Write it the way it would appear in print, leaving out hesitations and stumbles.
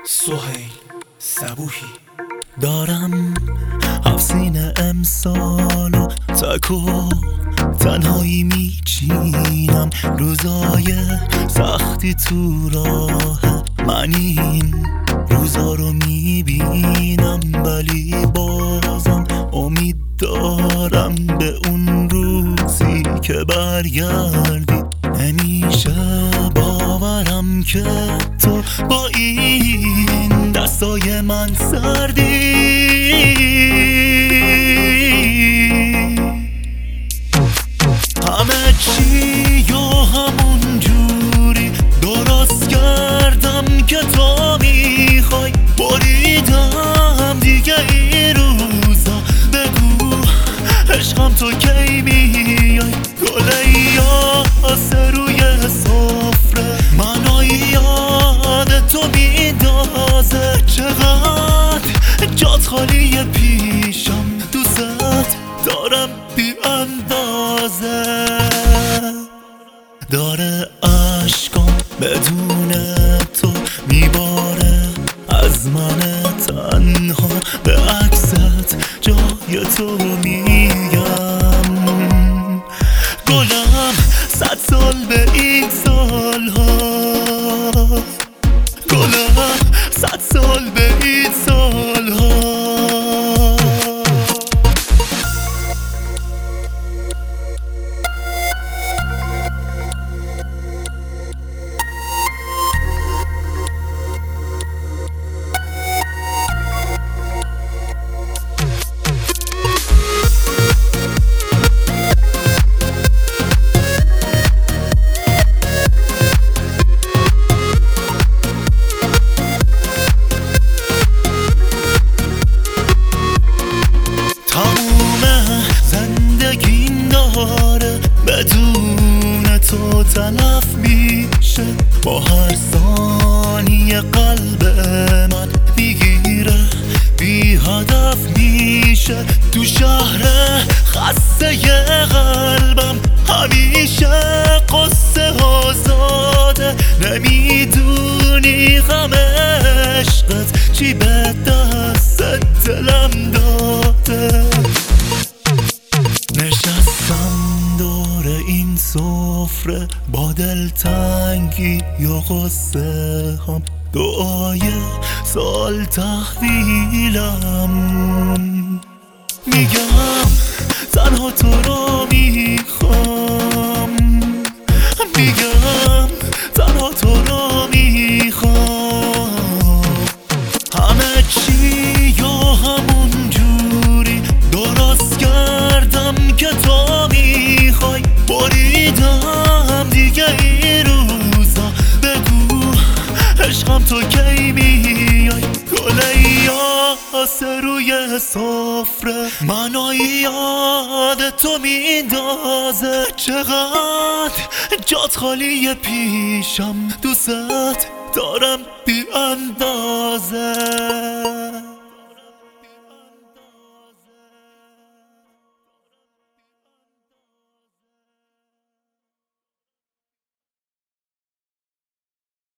سهیل صبوحی دارم افسین امسالو تکو تنهایی میچینم، روزای سختی تو راه من این روزا رو میبینم، ولی بازم امید دارم به اون روزی که برگردی. نمیشه باورم که تو با این دستای من سردی. همه چی یا همون جوری درست کردم که تو میخوای، بریدم دیگه این روزا. بگو عشقم تو کی میای؟ گل یاس روی سفره منو یاد تو میندازه، چقدر جات خالی پیشم، دوست دارم بی اندازه. داره عشقام بدون تو میباره از من تنها، به عکست جای تو میگم گلم 100 سال به این سالها، گلم 100 سال به این سالها. بدون تو تلف میشه، با هر ثانیه قلب من میگیره، بی هدف میشه تو شهر خسته قلبم. همیشه قصه آزاده، نمیدونی غم عشقت چی به دست دلم داده. نشستم دور این سفره با دلتنگی یا غصه هم، دعای سال تحویلم. میگم تنها تو رو میخوام، میگم تنها تو رو میخوام. همه چی یا همون جوری درست کردم که تو میخوای، بریدم دیگه این روزا. بگو عشقم تو کی میای؟ گل یاس روی سفره منو یاد تو میندازه، چقدر جات خالی پیشم، دوست دارم بی اندازه.